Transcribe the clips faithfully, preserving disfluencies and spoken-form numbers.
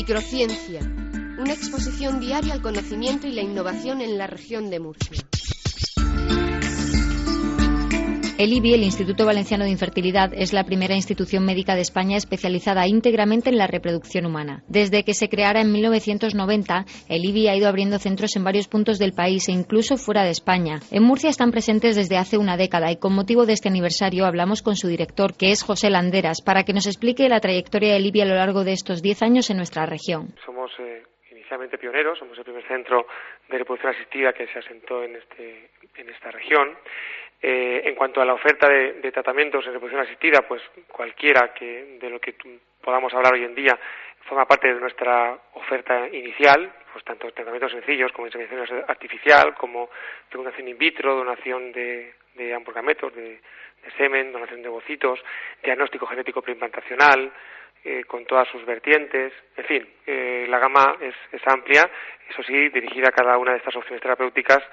Microciencia, una exposición diaria al conocimiento y la innovación en la región de Murcia. El I B I, el Instituto Valenciano de Infertilidad, es la primera institución médica de España especializada íntegramente en la reproducción humana. Desde que se creara en mil novecientos noventa, el I B I ha ido abriendo centros en varios puntos del país e incluso fuera de España. En Murcia están presentes desde hace una década y con motivo de este aniversario hablamos con su director, que es José Landeras, para que nos explique la trayectoria del I B I a lo largo de estos diez años en nuestra región. Somos eh, inicialmente pioneros, somos el primer centro de reproducción asistida que se asentó en, este, en esta región. Eh, en cuanto a la oferta de, de tratamientos en reproducción asistida, pues cualquiera que de lo que podamos hablar hoy en día forma parte de nuestra oferta inicial, pues tanto tratamientos sencillos como inseminación artificial, como fecundación in vitro, donación de, de amporgametos, de, de semen, donación de ovocitos, diagnóstico genético preimplantacional, eh, con todas sus vertientes, en fin, eh, la gama es, es amplia, eso sí, dirigida a cada una de estas opciones terapéuticas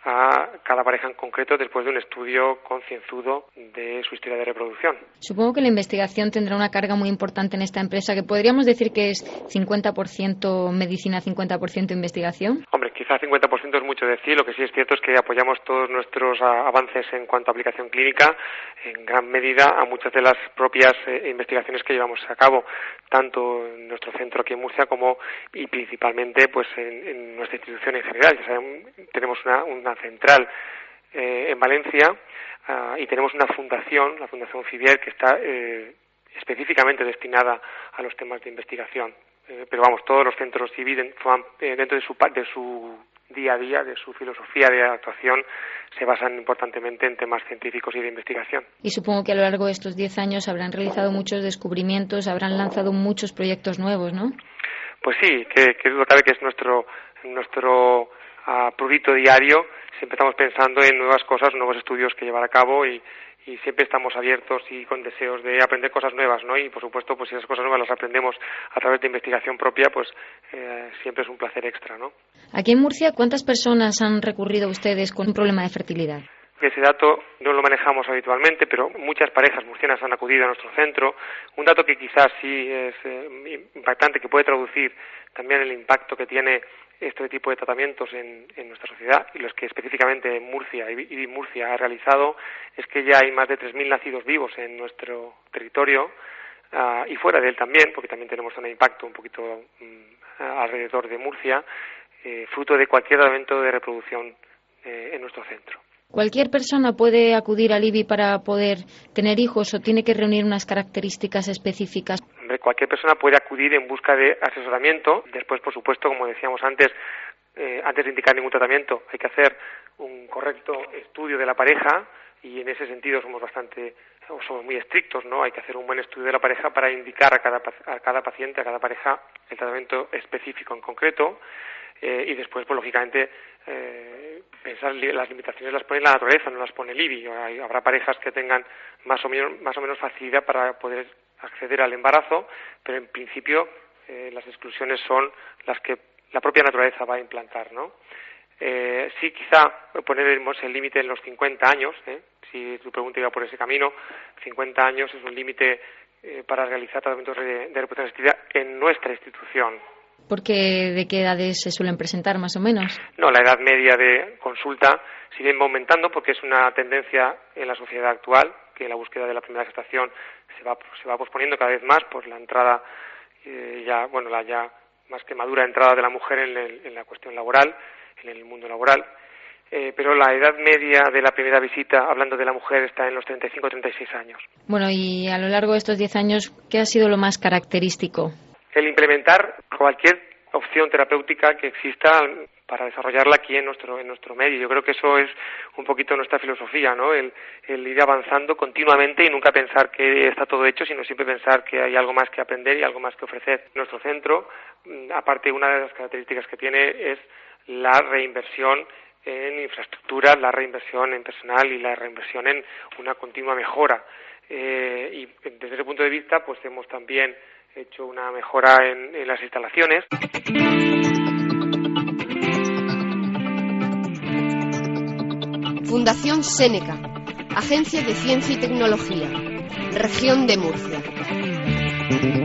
a cada pareja en concreto después de un estudio concienzudo de su historia de reproducción. Supongo que la investigación tendrá una carga muy importante en esta empresa, que podríamos decir que es cincuenta por ciento medicina, cincuenta por ciento investigación. Hombre, quizás cincuenta por ciento es mucho decir, lo que sí es cierto es que apoyamos todos nuestros avances en cuanto a aplicación clínica en gran medida a muchas de las propias eh, investigaciones que llevamos a cabo, tanto en nuestro centro aquí en Murcia como y principalmente pues en, en nuestra institución en general. Ya saben, tenemos una, una central eh, en Valencia uh, y tenemos una fundación, la Fundación Fibier, que está eh, específicamente destinada a los temas de investigación. Eh, pero vamos, todos los centros C I B I forman, eh, dentro de su, de su día a día, de su filosofía de actuación, se basan importantemente en temas científicos y de investigación. Y supongo que a lo largo de estos diez años habrán realizado muchos descubrimientos, habrán lanzado muchos proyectos nuevos, ¿no? Pues sí, que, que duda cabe que es nuestro nuestro uh, prurito diario. Siempre estamos pensando en nuevas cosas, nuevos estudios que llevar a cabo y, y siempre estamos abiertos y con deseos de aprender cosas nuevas, ¿no? Y por supuesto, pues si esas cosas nuevas las aprendemos a través de investigación propia, pues eh, siempre es un placer extra, ¿no? Aquí en Murcia, ¿cuántas personas han recurrido a ustedes con un problema de fertilidad? Ese dato no lo manejamos habitualmente, pero muchas parejas murcianas han acudido a nuestro centro. Un dato que quizás sí es eh, impactante, que puede traducir también el impacto que tiene este tipo de tratamientos en, en nuestra sociedad y los que específicamente en Murcia, I B I Murcia ha realizado, es que ya hay más de tres mil nacidos vivos en nuestro territorio uh, y fuera de él también, porque también tenemos un impacto un poquito um, alrededor de Murcia, eh, fruto de cualquier tratamiento de reproducción eh, en nuestro centro. ¿Cualquier persona puede acudir al I B I para poder tener hijos o tiene que reunir unas características específicas? Hombre, cualquier persona puede acudir en busca de asesoramiento. Después, por supuesto, como decíamos antes, eh, antes de indicar ningún tratamiento, hay que hacer un correcto estudio de la pareja y en ese sentido somos bastante, o somos muy estrictos, ¿no? Hay que hacer un buen estudio de la pareja para indicar a cada, a cada paciente, a cada pareja, el tratamiento específico en concreto. Eh, y después, pues lógicamente, eh, pensar las limitaciones las pone la naturaleza, no las pone el I B I. Hay, habrá parejas que tengan más o menos, más o menos facilidad para poder acceder al embarazo, pero en principio eh, las exclusiones son las que la propia naturaleza va a implantar, ¿no? Eh, sí, quizá poneremos el límite en los cincuenta años, ¿eh? Si tu pregunta iba por ese camino, cincuenta años es un límite eh, para realizar tratamientos de, de reproducción asistida en nuestra institución. Porque ¿de qué edades se suelen presentar más o menos? No, la edad media de consulta sigue aumentando porque es una tendencia en la sociedad actual, que la búsqueda de la primera gestación se va se va posponiendo cada vez más por la entrada eh, ya, bueno, la ya más que madura entrada de la mujer en, el, en la cuestión laboral, en el mundo laboral. Eh, pero la edad media de la primera visita, hablando de la mujer, está en los treinta y cinco a treinta y seis años. Bueno, y a lo largo de estos diez años, ¿qué ha sido lo más característico? El implementar cualquier opción terapéutica que exista para desarrollarla aquí en nuestro en nuestro medio. Yo creo que eso es un poquito nuestra filosofía, ¿no? El, el ir avanzando continuamente y nunca pensar que está todo hecho, sino siempre pensar que hay algo más que aprender y algo más que ofrecer. Nuestro centro, aparte, una de las características que tiene es la reinversión en infraestructura, la reinversión en personal y la reinversión en una continua mejora. Eh, y desde ese punto de vista, pues hemos también hecho una mejora en, en las instalaciones. Fundación Séneca, Agencia de Ciencia y Tecnología, Región de Murcia.